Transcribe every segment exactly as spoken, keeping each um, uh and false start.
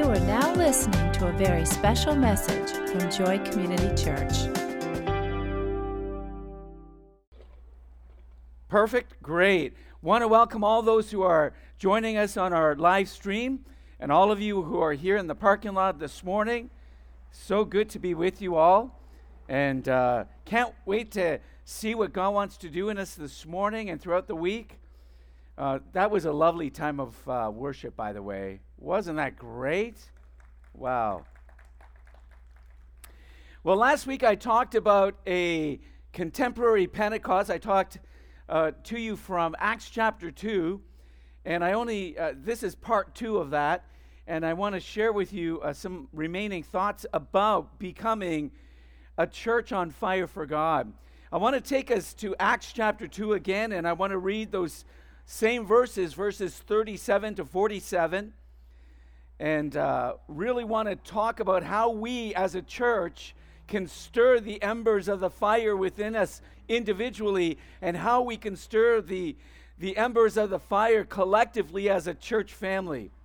are now listening to a very special message from Joy Community Church. Perfect. Great. Want to welcome all those who are joining us on our live stream and all of you who are here in the parking lot this morning. So good to be with you all. And uh, can't wait to see what God wants to do in us this morning and throughout the week. Uh, that was a lovely time of uh, worship, by the way. Wasn't that great? Wow. Well, last week I talked about a contemporary Pentecost. I talked uh, to you from Acts chapter two, and I only, uh, this is part two of that, and I want to share with you uh, some remaining thoughts about becoming a church on fire for God. I want to take us to Acts chapter two again, and I want to read those same verses, verses thirty-seven to forty-seven, and uh, really want to talk about how we as a church can stir the embers of the fire within us individually, and how we can stir the, the embers of the fire collectively as a church family. It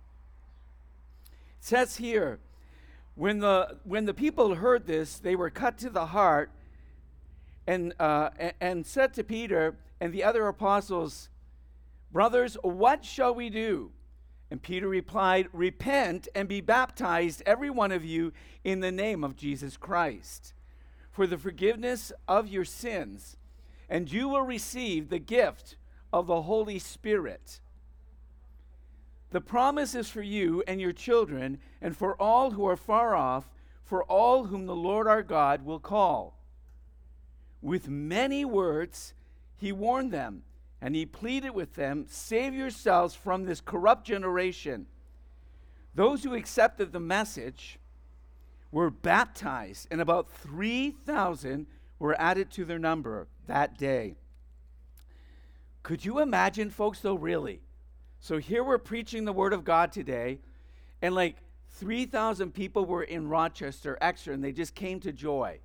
says here, when the when the people heard this, they were cut to the heart, and uh, and, and said to Peter and the other apostles, "Brothers, what shall we do?" And Peter replied, "Repent and be baptized, every one of you, in the name of Jesus Christ, for the forgiveness of your sins, and you will receive the gift of the Holy Spirit. The promise is for you and your children, and for all who are far off, for all whom the Lord our God will call." With many words he warned them, and he pleaded with them, "Save yourselves from this corrupt generation." Those who accepted the message were baptized, and about three thousand were added to their number that day. Could you imagine, folks, though, really? So here we're preaching the Word of God today, and like three thousand people were in Rochester, Exeter, and they just came to Joy.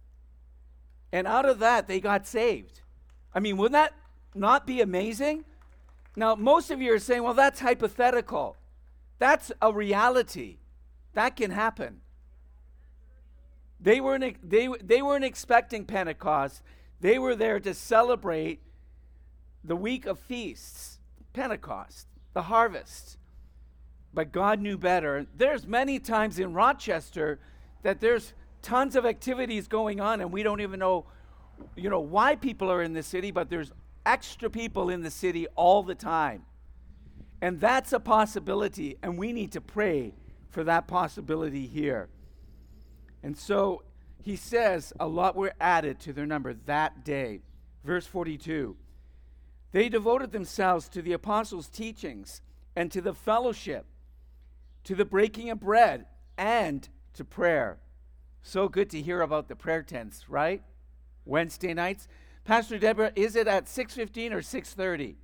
And out of that, they got saved. I mean, wouldn't that not be amazing? Now, most of you are saying, well, that's hypothetical. That's a reality. That can happen. They weren't, they, they weren't expecting Pentecost. They were there to celebrate the week of feasts, Pentecost, the harvest. But God knew better. There's many times in Rochester that there's tons of activities going on, and we don't even know, you know, why people are in the city, but there's extra people in the city all the time. And that's a possibility, and we need to pray for that possibility here. And so he says a lot were added to their number that day. Verse forty-two, they devoted themselves to the apostles' teachings and to the fellowship, to the breaking of bread, and to prayer. So good to hear about the prayer tents, right? Wednesday nights. Pastor Deborah, is it at six fifteen or six thirty?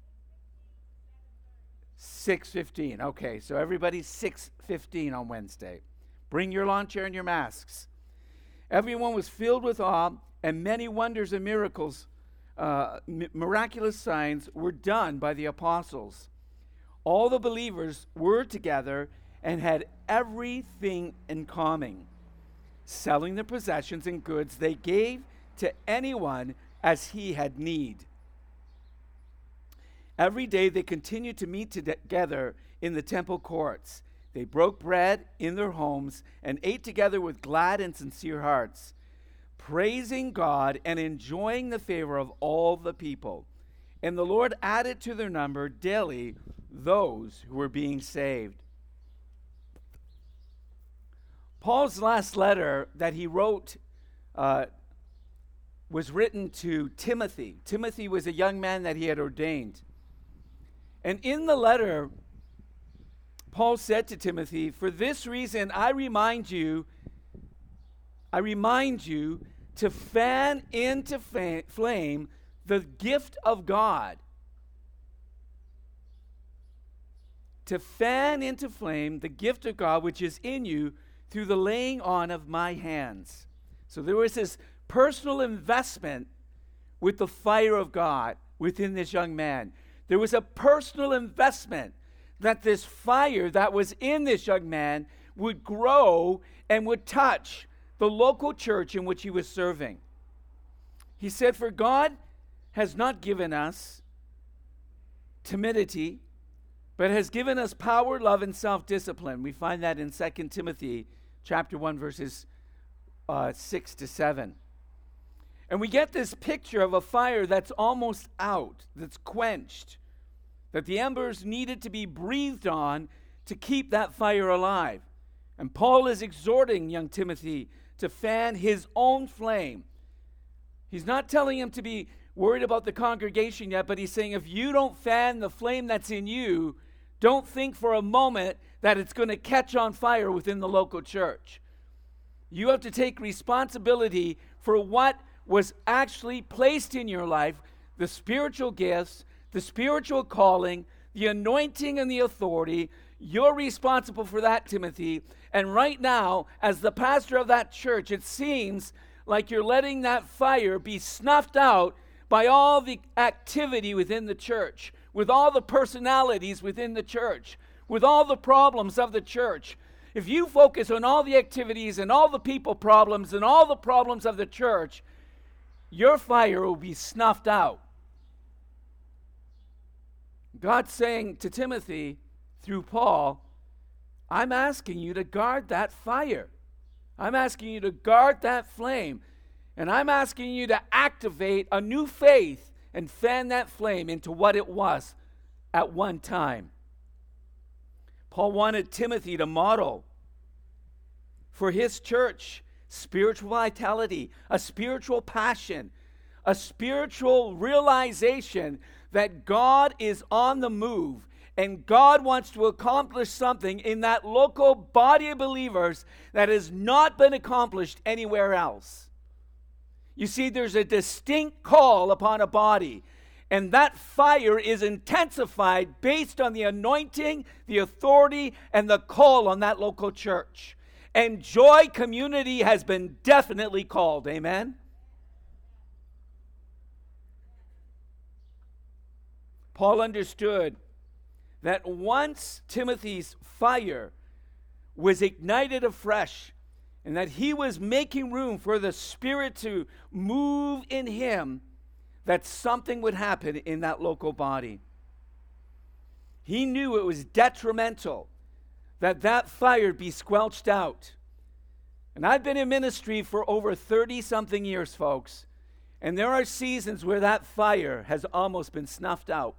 six fifteen. Okay, so everybody six fifteen on Wednesday. Bring your lawn chair and your masks. Everyone was filled with awe, and many wonders and miracles, uh, mi- miraculous signs were done by the apostles. All the believers were together and had everything in common. Selling their possessions and goods, they gave to anyone as he had need. Every day they continued to meet together in the temple courts. They broke bread in their homes and ate together with glad and sincere hearts, praising God and enjoying the favor of all the people. And the Lord added to their number daily those who were being saved. Paul's last letter that he wrote uh, was written to Timothy. Timothy was a young man that he had ordained. And in the letter, Paul said to Timothy, "For this reason I remind you, I remind you to fan into fa- flame the gift of God." To fan into flame the gift of God which is in you through the laying on of my hands. So there was this personal investment with the fire of God within this young man. There was a personal investment that this fire that was in this young man would grow and would touch the local church in which he was serving. He said, "For God has not given us timidity, but has given us power, love, and self-discipline." We find that in Second Timothy chapter one, verses uh, six to seven. And we get this picture of a fire that's almost out, that's quenched, that the embers needed to be breathed on to keep that fire alive. And Paul is exhorting young Timothy to fan his own flame. He's not telling him to be worried about the congregation yet, but he's saying if you don't fan the flame that's in you, don't think for a moment that it's going to catch on fire within the local church. You have to take responsibility for what was actually placed in your life, the spiritual gifts, the spiritual calling, the anointing and the authority. You're responsible for that, Timothy. And right now, as the pastor of that church, it seems like you're letting that fire be snuffed out by all the activity within the church, with all the personalities within the church, with all the problems of the church. If you focus on all the activities and all the people problems and all the problems of the church, your fire will be snuffed out. God's saying to Timothy through Paul, I'm asking you to guard that fire. I'm asking you to guard that flame. And I'm asking you to activate a new faith and fan that flame into what it was at one time. Paul wanted Timothy to model for his church spiritual vitality, a spiritual passion, a spiritual realization that God is on the move and God wants to accomplish something in that local body of believers that has not been accomplished anywhere else. You see, there's a distinct call upon a body, and that fire is intensified based on the anointing, the authority, and the call on that local church. And Joy Community has been definitely called. Amen? Paul understood that once Timothy's fire was ignited afresh and that he was making room for the Spirit to move in him, that something would happen in that local body. He knew it was detrimental that that fire be squelched out. And I've been in ministry for over thirty-something years, folks, and there are seasons where that fire has almost been snuffed out.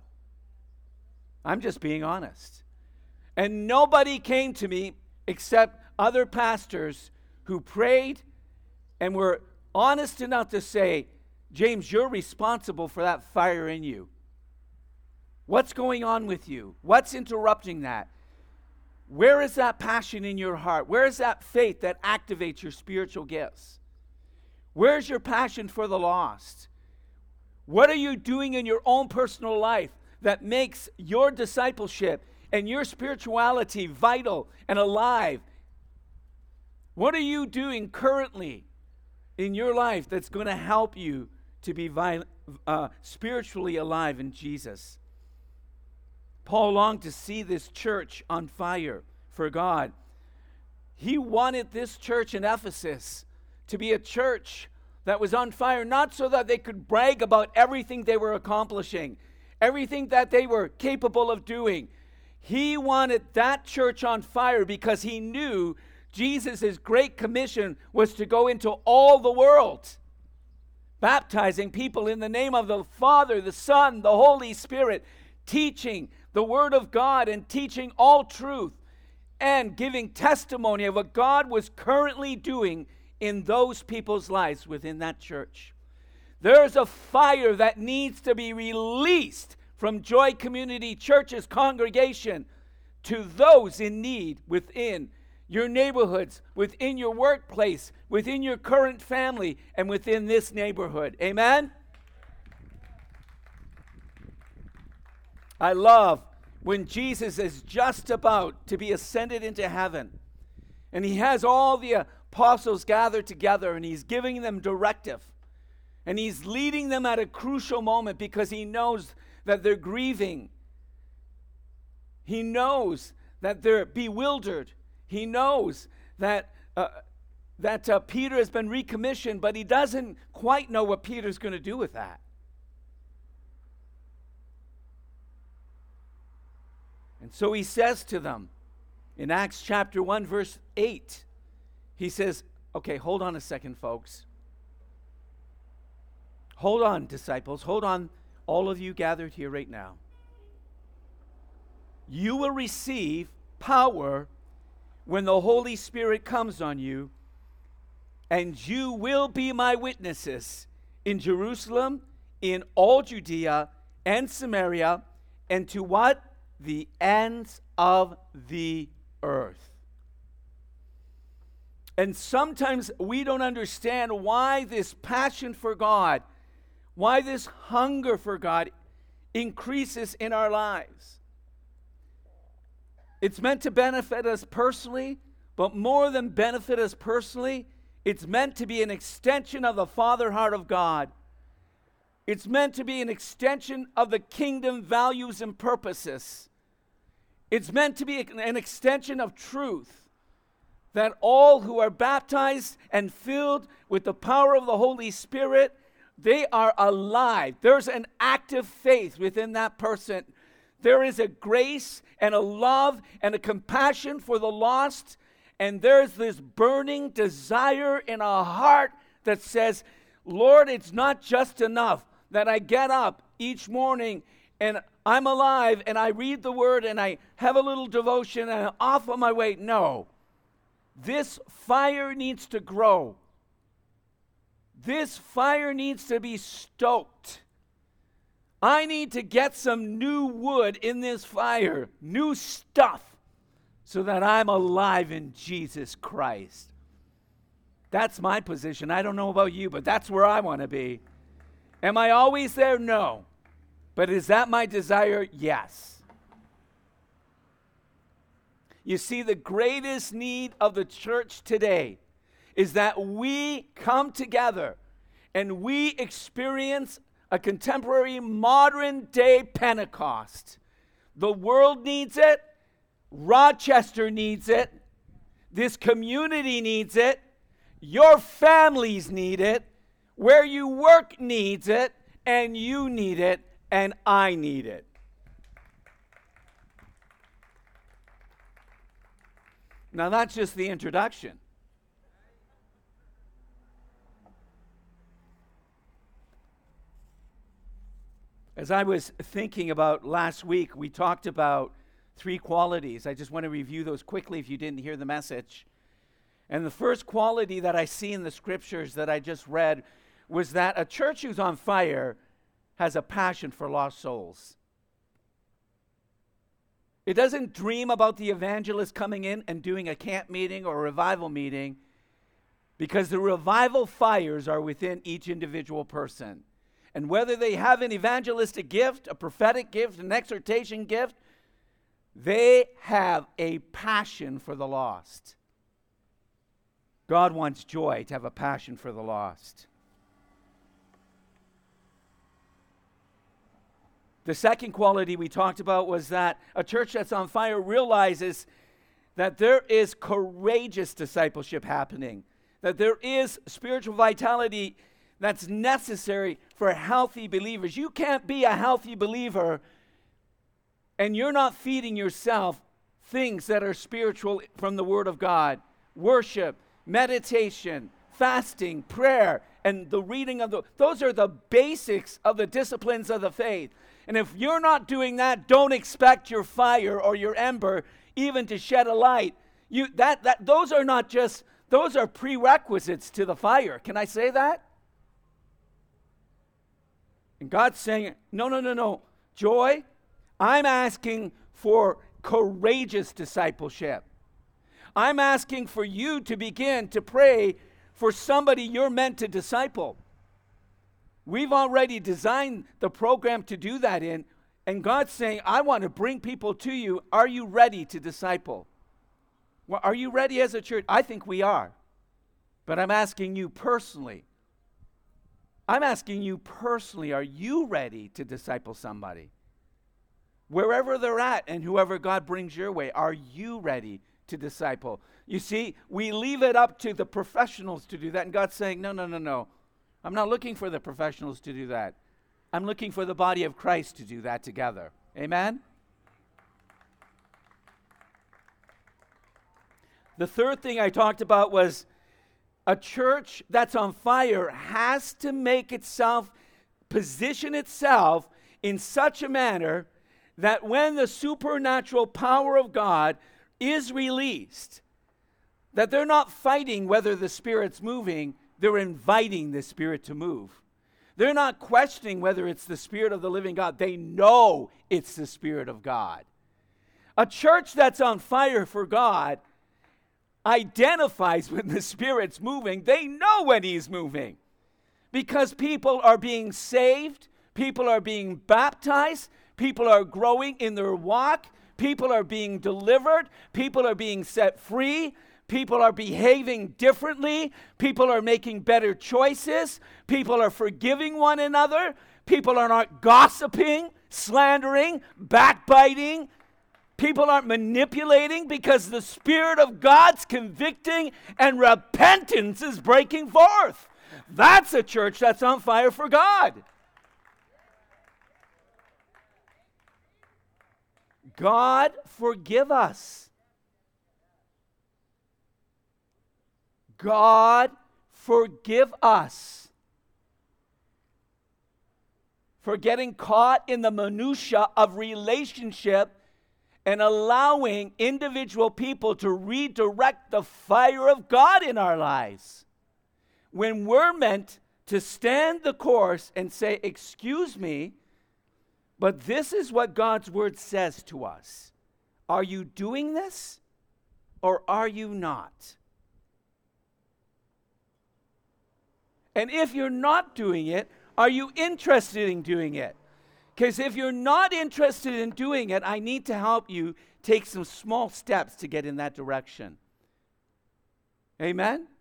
I'm just being honest. And nobody came to me except other pastors who prayed and were honest enough to say, James, you're responsible for that fire in you. What's going on with you? What's interrupting that? Where is that passion in your heart? Where is that faith that activates your spiritual gifts? Where's your passion for the lost? What are you doing in your own personal life that makes your discipleship and your spirituality vital and alive? What are you doing currently in your life that's going to help you to be vi- uh, spiritually alive in Jesus? Paul longed to see this church on fire for God. He wanted this church in Ephesus to be a church that was on fire, not so that they could brag about everything they were accomplishing, everything that they were capable of doing. He wanted that church on fire because he knew Jesus' great commission was to go into all the world, baptizing people in the name of the Father, the Son, the Holy Spirit, teaching the Word of God and teaching all truth and giving testimony of what God was currently doing in those people's lives within that church. There's a fire that needs to be released from Joy Community Church's congregation to those in need within your neighborhoods, within your workplace, within your current family, and within this neighborhood. Amen? I love when Jesus is just about to be ascended into heaven, and he has all the apostles gathered together, and he's giving them directive, and he's leading them at a crucial moment because he knows that they're grieving. He knows that they're bewildered. He knows that uh, that uh, Peter has been recommissioned, but he doesn't quite know what Peter's going to do with that. And so he says to them in Acts chapter one, verse eight, he says, okay, hold on a second, folks. Hold on, disciples. Hold on, all of you gathered here right now. You will receive power when the Holy Spirit comes on you, and you will be my witnesses in Jerusalem, in all Judea and Samaria, and to what? The ends of the earth. And sometimes we don't understand why this passion for God, why this hunger for God increases in our lives. It's meant to benefit us personally, but more than benefit us personally, it's meant to be an extension of the Father heart of God. It's meant to be an extension of the kingdom values and purposes. It's meant to be an extension of truth, that all who are baptized and filled with the power of the Holy Spirit, they are alive. There's an active faith within that person. There is a grace and a love and a compassion for the lost, and there's this burning desire in a heart that says, Lord, it's not just enough that I get up each morning and I'm alive and I read the word and I have a little devotion and I'm off on my way. No. This fire needs to grow. This fire needs to be stoked. I need to get some new wood in this fire, new stuff, so that I'm alive in Jesus Christ. That's my position. I don't know about you, but that's where I want to be. Am I always there? No. But is that my desire? Yes. You see, the greatest need of the church today is that we come together and we experience a contemporary modern day Pentecost. The world needs it. Rochester needs it. This community needs it. Your families need it. Where you work needs it. And you need it. And I need it. Now that's just the introduction. As I was thinking about last week, we talked about three qualities. I just want to review those quickly if you didn't hear the message. And the first quality that I see in the scriptures that I just read was that a church who's on fire has a passion for lost souls. It doesn't dream about the evangelist coming in and doing a camp meeting or a revival meeting, because the revival fires are within each individual person. And whether they have an evangelistic gift, a prophetic gift, an exhortation gift, they have a passion for the lost. God wants Joy to have a passion for the lost. The second quality we talked about was that a church that's on fire realizes that there is courageous discipleship happening, that there is spiritual vitality that's necessary for healthy believers. You can't be a healthy believer and you're not feeding yourself things that are spiritual from the Word of God. Worship, meditation, fasting, prayer, and the reading of the... Those are the basics of the disciplines of the faith. And if you're not doing that, don't expect your fire or your ember even to shed a light. You that that those are not just... Those are prerequisites to the fire. Can I say that? And God's saying, no, no, no, no. Joy, I'm asking for courageous discipleship. I'm asking for you to begin to pray for somebody you're meant to disciple. We've already designed the program to do that in, and God's saying, I want to bring people to you. Are you ready to disciple? Well, are you ready as a church? I think we are. But I'm asking you personally. I'm asking you personally, are you ready to disciple somebody? wherever they're at and whoever God brings your way. Are you ready to disciple? You see, we leave it up to the professionals to do that, and God's saying, no, no, no, no. I'm not looking for the professionals to do that. I'm looking for the body of Christ to do that together. Amen? The third thing I talked about was a church that's on fire has to make itself, position itself in such a manner that when the supernatural power of God is released, that they're not fighting whether the Spirit's moving, they're inviting the Spirit to move. They're not questioning whether it's the Spirit of the living God. They know it's the Spirit of God. A church that's on fire for God identifies when the Spirit's moving. They know when He's moving because people are being saved, people are being baptized, people are growing in their walk, people are being delivered, people are being set free, people are behaving differently, people are making better choices, people are forgiving one another, people are not gossiping, slandering, backbiting. People aren't manipulating because the Spirit of God's convicting and repentance is breaking forth. That's a church that's on fire for God. God, forgive us. God, forgive us for getting caught in the minutia of relationship and allowing individual people to redirect the fire of God in our lives. When we're meant to stand the course and say, excuse me, but this is what God's word says to us. Are you doing this or are you not? And if you're not doing it, are you interested in doing it? Because if you're not interested in doing it, I need to help you take some small steps to get in that direction. Amen?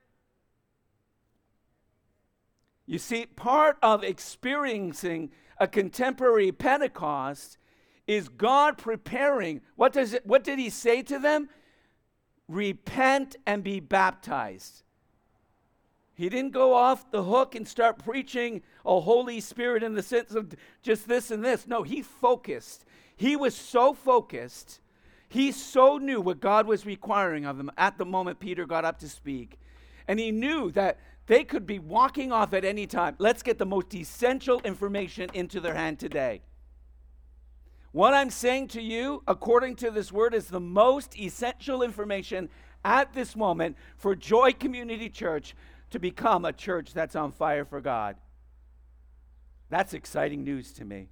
You see, part of experiencing a contemporary Pentecost is God preparing. What does it, what did He say to them? Repent and be baptized. He didn't go off the hook and start preaching a Holy Spirit in the sense of just this and this. No, He focused. He was so focused. He so knew what God was requiring of him at the moment Peter got up to speak. And he knew that they could be walking off at any time. Let's get the most essential information into their hand today. What I'm saying to you, according to this word, is the most essential information at this moment for Joy Community Church to become a church that's on fire for God. That's exciting news to me.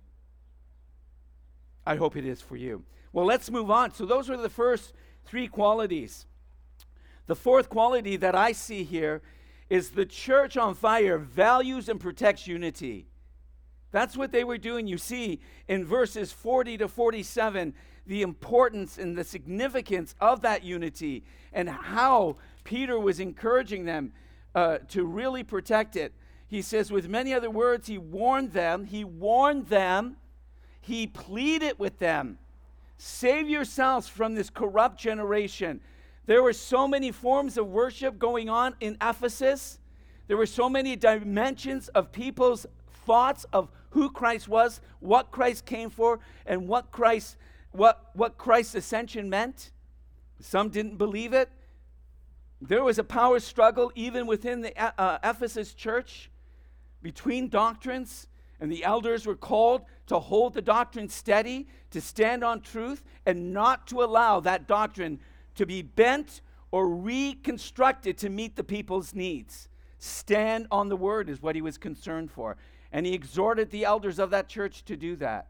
I hope it is for you. Well, let's move on. So those were the first three qualities. The fourth quality that I see here is the church on fire values and protects unity. That's what they were doing. You see in verses forty to forty-seven the importance and the significance of that unity and how Peter was encouraging them Uh, to really protect it. He says, with many other words, he warned them, he warned them, he pleaded with them, save yourselves from this corrupt generation. There were so many forms of worship going on in Ephesus. There were so many dimensions of people's thoughts of who Christ was, what Christ came for, and what Christ, what, what Christ's ascension meant. Some didn't believe it. There was a power struggle even within the uh, Ephesus church between doctrines, and the elders were called to hold the doctrine steady, to stand on truth, and not to allow that doctrine to be bent or reconstructed to meet the people's needs. Stand on the word is what he was concerned for. And he exhorted the elders of that church to do that.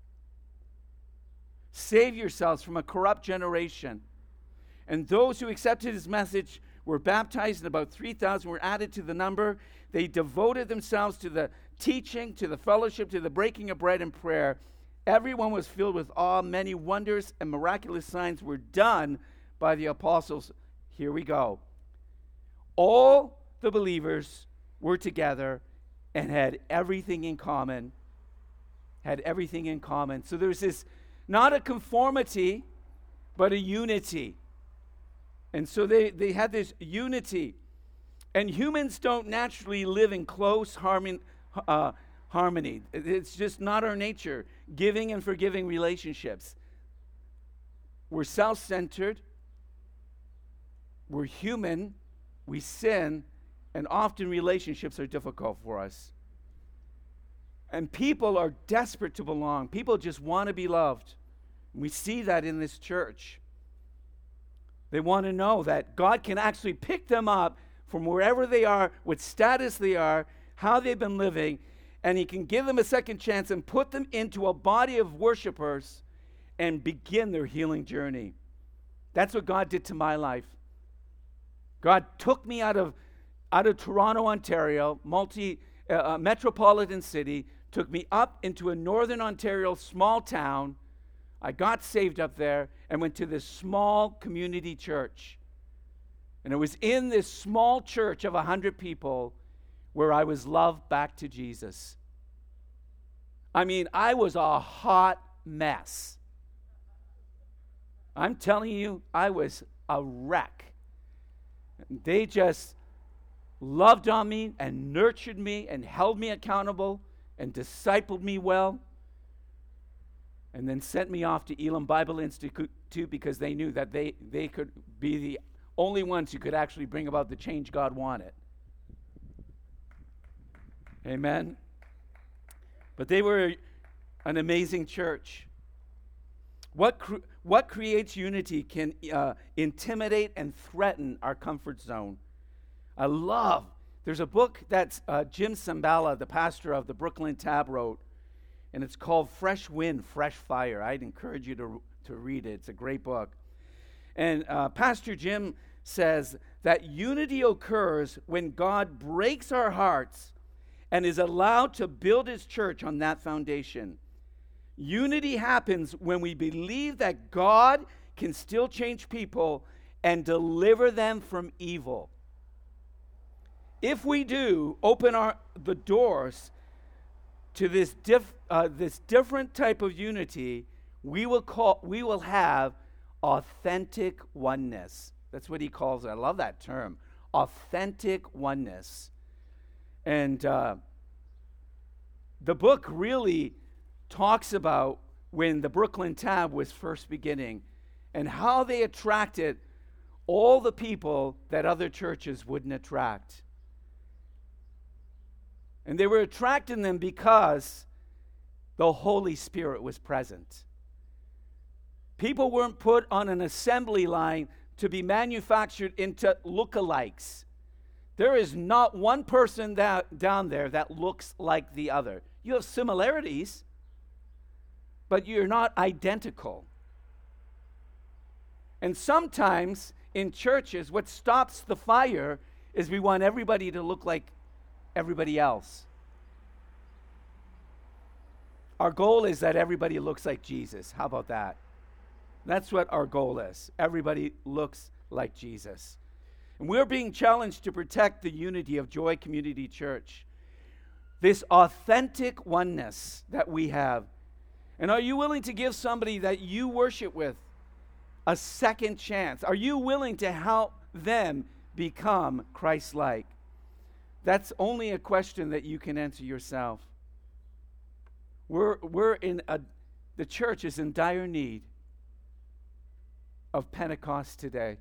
Save yourselves from a corrupt generation. And those who accepted his message were baptized, and about three thousand were added to the number. They devoted themselves to the teaching, to the fellowship, to the breaking of bread and prayer. Everyone was filled with awe. Many wonders and miraculous signs were done by the apostles. Here we go. All the believers were together and had everything in common. had everything in common. So there's this, not a conformity, but a unity. And so they, they had this unity. And humans don't naturally live in close harmony, uh, harmony. It's just not our nature, giving and forgiving relationships. We're self-centered. We're human. We sin. And often relationships are difficult for us. And people are desperate to belong. People just want to be loved. We see that in this church. They want to know that God can actually pick them up from wherever they are, what status they are, how they've been living, and He can give them a second chance and put them into a body of worshipers and begin their healing journey. That's what God did to my life. God took me out of out of Toronto, Ontario, multi uh, uh, metropolitan city, took me up into a northern Ontario small town. I got saved up there and went to this small community church. And it was in this small church of a hundred people where I was loved back to Jesus. I mean, I was a hot mess. I'm telling you, I was a wreck. They just loved on me and nurtured me and held me accountable and discipled me well, and then sent me off to Elam Bible Institute because they knew that they, they could be the only ones who could actually bring about the change God wanted. Amen? But they were an amazing church. What, cre- what creates unity can uh, intimidate and threaten our comfort zone. I love, there's a book that uh, Jim Sambala, the pastor of the Brooklyn Tab, wrote, and it's called Fresh Wind, Fresh Fire. I'd encourage you to, to read it. It's a great book. And uh, Pastor Jim says that unity occurs when God breaks our hearts and is allowed to build His church on that foundation. Unity happens when we believe that God can still change people and deliver them from evil. If we do open our the doors to this diff, uh, this different type of unity, we will call we will have authentic oneness. That's what he calls it. I love that term, authentic oneness. And uh, the book really talks about when the Brooklyn Tab was first beginning and how they attracted all the people that other churches wouldn't attract. And they were attracting them because the Holy Spirit was present. People weren't put on an assembly line to be manufactured into lookalikes. There is not one person that, down there that looks like the other. You have similarities, but you're not identical. And sometimes in churches, what stops the fire is we want everybody to look like everybody else. Our goal is that everybody looks like Jesus. How about that? That's what our goal is. Everybody looks like Jesus. And we're being challenged to protect the unity of Joy Community Church. This authentic oneness that we have. And are you willing to give somebody that you worship with a second chance? Are you willing to help them become Christ-like? That's only a question that you can answer yourself. We're we're in a the church is in dire need of Pentecost today.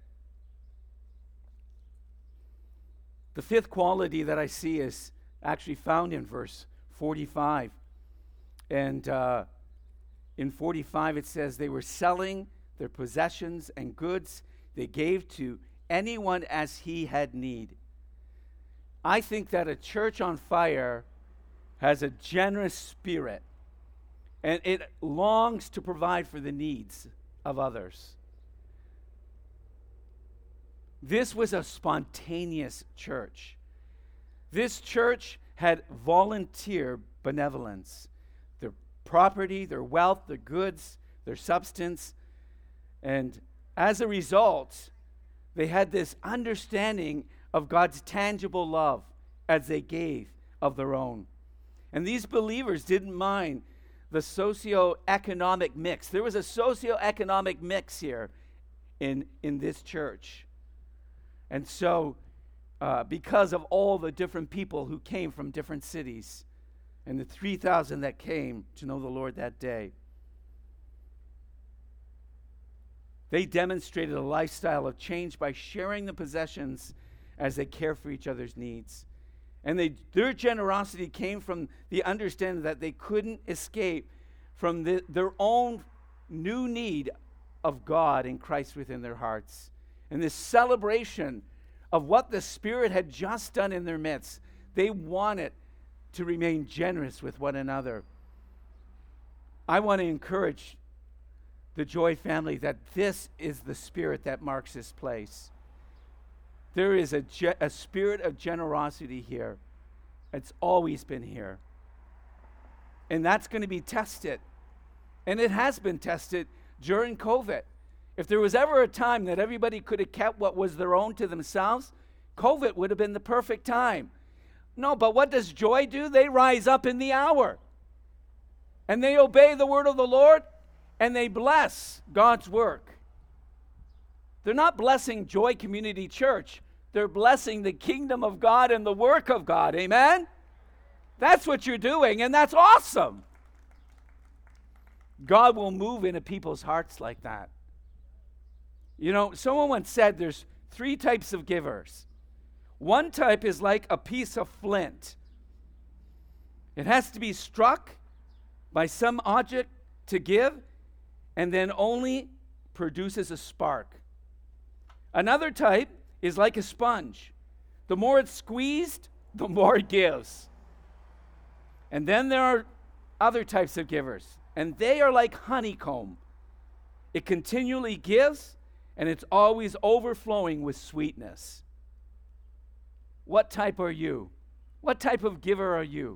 The fifth quality that I see is actually found in verse forty-five. And uh, in forty-five it says, they were selling their possessions and goods they gave to anyone as he had need. I think that a church on fire has a generous spirit, and it longs to provide for the needs of others. This was a spontaneous church. This church had volunteer benevolence. Their property, their wealth, their goods, their substance. And as a result, they had this understanding of God's tangible love as they gave of their own. And these believers didn't mind the socio-economic mix. There was a socio-economic mix here in, in this church. And so, uh, because of all the different people who came from different cities, and the three thousand that came to know the Lord that day, they demonstrated a lifestyle of change by sharing the possessions as they care for each other's needs. And they, their generosity came from the understanding that they couldn't escape from the, their own new need of God and Christ within their hearts. And this celebration of what the Spirit had just done in their midst, they wanted to remain generous with one another. I want to encourage the Joy family that this is the spirit that marks this place. There is a, ge- a spirit of generosity here. It's always been here. And that's going to be tested. And it has been tested during COVID. If there was ever a time that everybody could have kept what was their own to themselves, COVID would have been the perfect time. No, but what does Joy do? They rise up in the hour. And they obey the word of the Lord, and they bless God's work. They're not blessing Joy Community Church. They're blessing the kingdom of God and the work of God. Amen? That's what you're doing, and that's awesome. God will move into people's hearts like that. You know, someone once said there's three types of givers. One type is like a piece of flint. It has to be struck by some object to give, and then only produces a spark. Another type is like a sponge. The more it's squeezed, the more it gives. And then there are other types of givers, and they are like honeycomb. It continually gives, and it's always overflowing with sweetness. What type are you? What type of giver are you?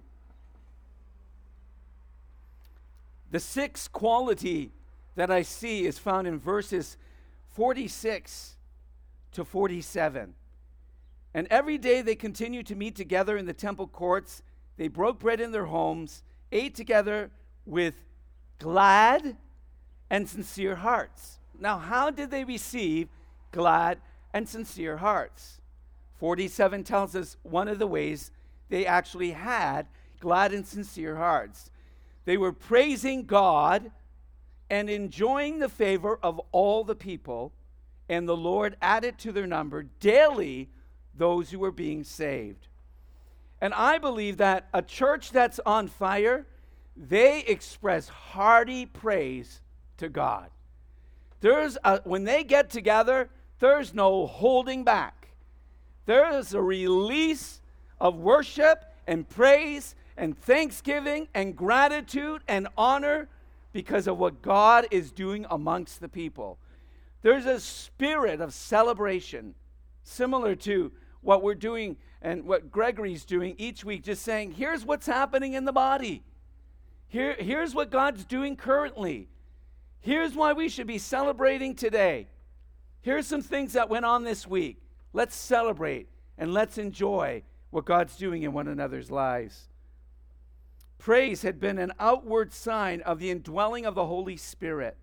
The sixth quality that I see is found in verses forty-six to forty-seven. And every day they continued to meet together in the temple courts. They broke bread in their homes, ate together with glad and sincere hearts. Now, how did they receive glad and sincere hearts? forty-seven tells us one of the ways they actually had glad and sincere hearts. They were praising God and enjoying the favor of all the people, and the Lord added to their number daily those who were being saved. And I believe that a church that's on fire, they express hearty praise to God. There's a, when they get together, there's no holding back. There is a release of worship and praise and thanksgiving and gratitude and honor because of what God is doing amongst the people. There's a spirit of celebration similar to what we're doing and what Gregory's doing each week, just saying, here's what's happening in the body. Here, here's what God's doing currently. Here's why we should be celebrating today. Here's some things that went on this week. Let's celebrate and let's enjoy what God's doing in one another's lives. Praise had been an outward sign of the indwelling of the Holy Spirit.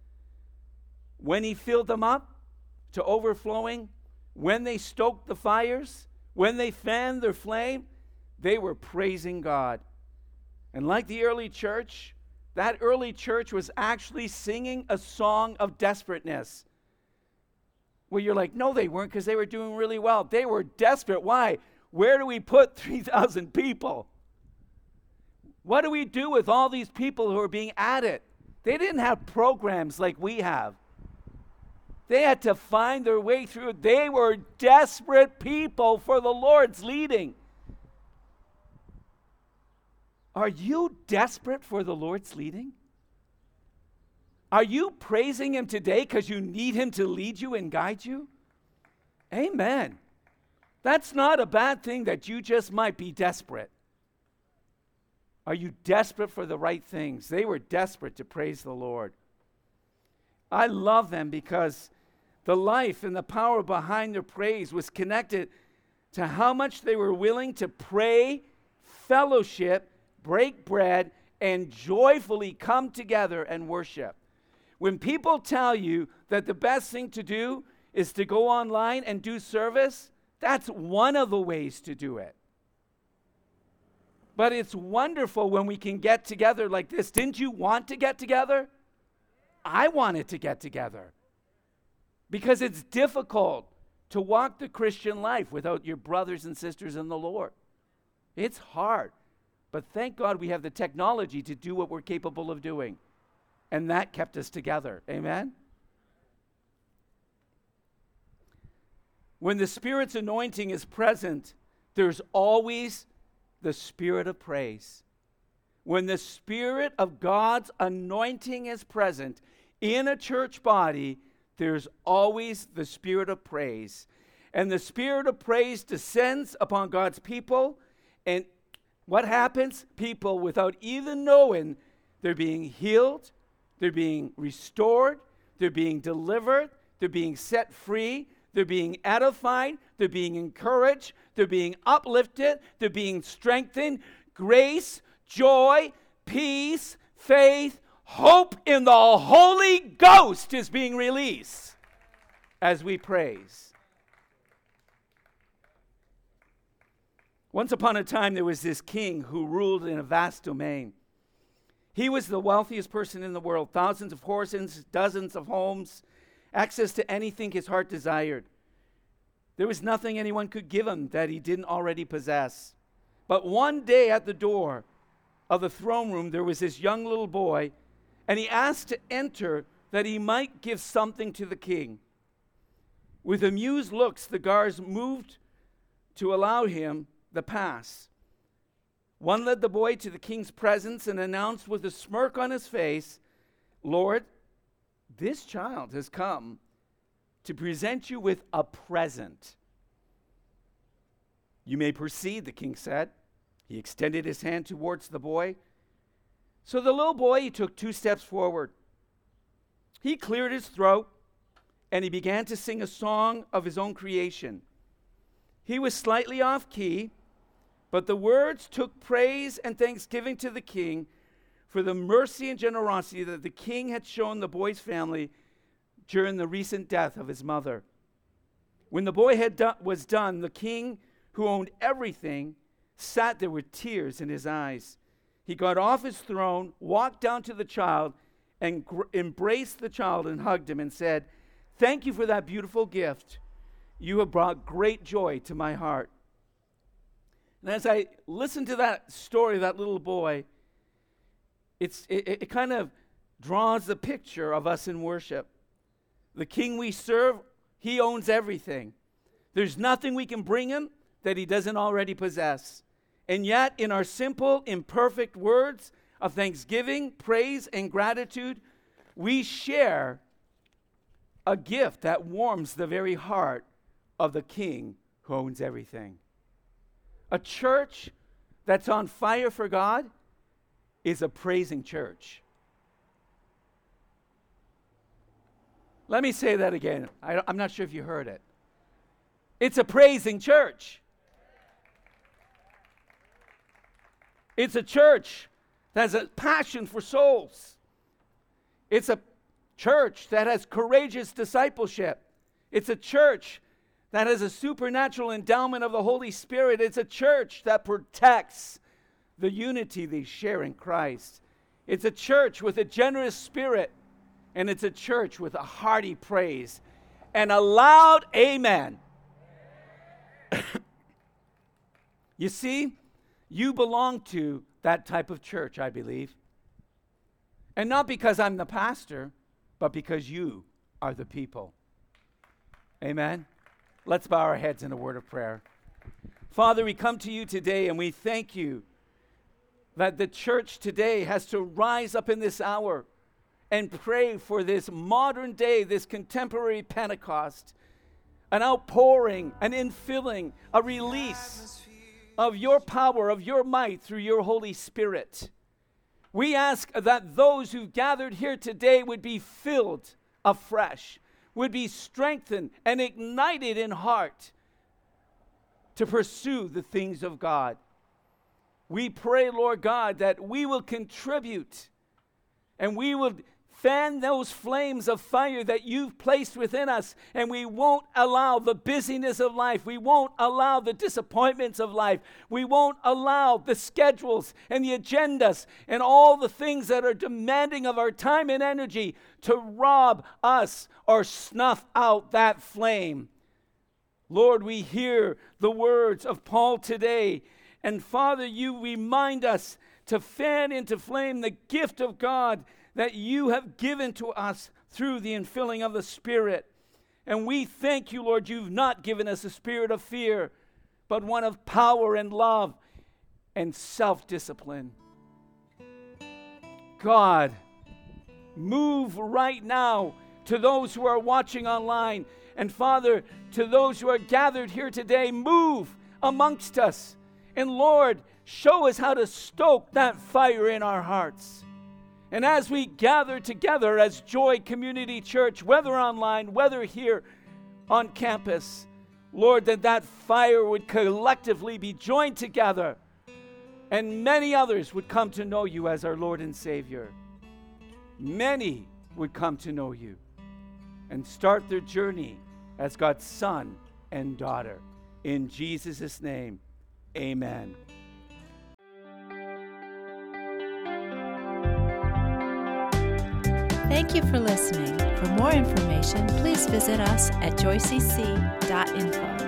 When he filled them up to overflowing, when they stoked the fires, when they fanned their flame, they were praising God. And like the early church, that early church was actually singing a song of desperateness. Well, you're like, no, they weren't, because they were doing really well. They were desperate. Why? Where do we put three thousand people? What do we do with all these people who are being added? They didn't have programs like we have. They had to find their way through. They were desperate people for the Lord's leading. Are you desperate for the Lord's leading? Are you praising him today because you need him to lead you and guide you? Amen. That's not a bad thing that you just might be desperate. Are you desperate for the right things? They were desperate to praise the Lord. I love them because the life and the power behind their praise was connected to how much they were willing to pray, fellowship, break bread, and joyfully come together and worship. When people tell you that the best thing to do is to go online and do service, that's one of the ways to do it. But it's wonderful when we can get together like this. Didn't you want to get together? I wanted to get together. Because it's difficult to walk the Christian life without your brothers and sisters in the Lord. It's hard. But thank God we have the technology to do what we're capable of doing. And that kept us together. Amen? When the Spirit's anointing is present, there's always the spirit of praise. When the Spirit of God's anointing is present in a church body, there's always the spirit of praise. And the spirit of praise descends upon God's people. And what happens? People, without even knowing, they're being healed, they're being restored, they're being delivered, they're being set free, they're being edified, they're being encouraged, they're being uplifted, they're being strengthened. Grace, joy, peace, faith, hope in the Holy Ghost is being released as we praise. Once upon a time, there was this king who ruled in a vast domain. He was the wealthiest person in the world. Thousands of horses, dozens of homes, access to anything his heart desired. There was nothing anyone could give him that he didn't already possess. But one day at the door of the throne room, there was this young little boy, and he asked to enter that he might give something to the king. With amused looks, the guards moved to allow him the pass. One led the boy to the king's presence and announced with a smirk on his face, "Lord, this child has come to present you with a present." "You may proceed," the king said. He extended his hand towards the boy. So the little boy, he took two steps forward. He cleared his throat, and he began to sing a song of his own creation. He was slightly off key, but the words took praise and thanksgiving to the king for the mercy and generosity that the king had shown the boy's family during the recent death of his mother. When the boy had do- was done, the king, who owned everything, sat there with tears in his eyes. He got off his throne, walked down to the child, and gr- embraced the child and hugged him and said, "Thank you for that beautiful gift. You have brought great joy to my heart." And as I listen to that story of that little boy, it's, it, it kind of draws the picture of us in worship. The king we serve, he owns everything. There's nothing we can bring him that he doesn't already possess. And yet, in our simple, imperfect words of thanksgiving, praise, and gratitude, we share a gift that warms the very heart of the king who owns everything. A church that's on fire for God is a praising church. Let me say that again. I, I'm not sure if you heard it. It's a praising church. It's a church that has a passion for souls. It's a church that has courageous discipleship. It's a church that has a supernatural endowment of the Holy Spirit. It's a church that protects the unity they share in Christ. It's a church with a generous spirit, and it's a church with a hearty praise and a loud amen. You see, you belong to that type of church, I believe. And not because I'm the pastor, but because you are the people. Amen. Let's bow our heads in a word of prayer. Father, we come to you today and we thank you that the church today has to rise up in this hour and pray for this modern day, this contemporary Pentecost, an outpouring, an infilling, a release of your power, of your might through your Holy Spirit. We ask that those who gathered here today would be filled afresh, would be strengthened and ignited in heart to pursue the things of God. We pray, Lord God, that we will contribute and we will fan those flames of fire that you've placed within us, and we won't allow the busyness of life. We won't allow the disappointments of life. We won't allow the schedules and the agendas and all the things that are demanding of our time and energy to rob us or snuff out that flame. Lord, we hear the words of Paul today, and Father, you remind us to fan into flame the gift of God that you have given to us through the infilling of the Spirit. And we thank you, Lord, you've not given us a spirit of fear, but one of power and love and self-discipline. God, move right now to those who are watching online. And Father, to those who are gathered here today, move amongst us. And Lord, show us how to stoke that fire in our hearts. And as we gather together as Joy Community Church, whether online, whether here on campus, Lord, that that fire would collectively be joined together and many others would come to know you as our Lord and Savior. Many would come to know you and start their journey as God's son and daughter. In Jesus' name, amen. Thank you for listening. For more information, please visit us at joy c c dot info.